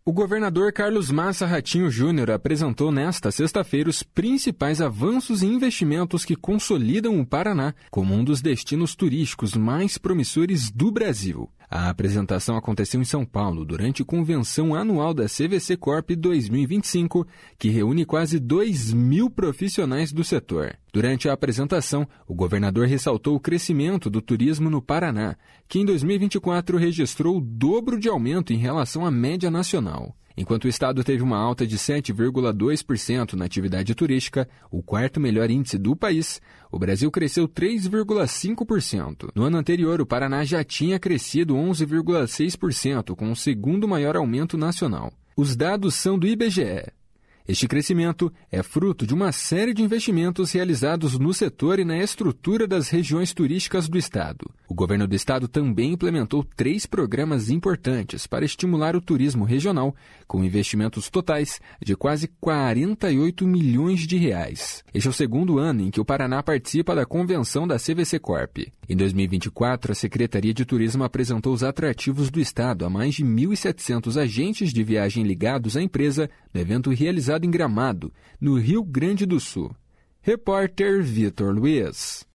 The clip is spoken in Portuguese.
O governador Carlos Massa Ratinho Júnior apresentou nesta sexta-feira os principais avanços e investimentos que consolidam o Paraná como um dos destinos turísticos mais promissores do Brasil. A apresentação aconteceu em São Paulo durante a convenção anual da CVC Corp 2025, que reúne quase 2.000 profissionais do setor. Durante a apresentação, o governador ressaltou o crescimento do turismo no Paraná, que em 2024 registrou o dobro de aumento em relação à média nacional. Enquanto o estado teve uma alta de 7,2% na atividade turística, o quarto melhor índice do país, o Brasil cresceu 3,5%. No ano anterior, o Paraná já tinha crescido 11,6%, com o segundo maior aumento nacional. Os dados são do IBGE. Este crescimento é fruto de uma série de investimentos realizados no setor e na estrutura das regiões turísticas do estado. O governo do estado também implementou 3 programas importantes para estimular o turismo regional, com investimentos totais de quase 48 milhões de reais. Este é o segundo ano em que o Paraná participa da convenção da CVC Corp. Em 2024, a Secretaria de Turismo apresentou os atrativos do estado a mais de 1.700 agentes de viagem ligados à empresa no evento realizado em Gramado, no Rio Grande do Sul. Repórter Vitor Luiz.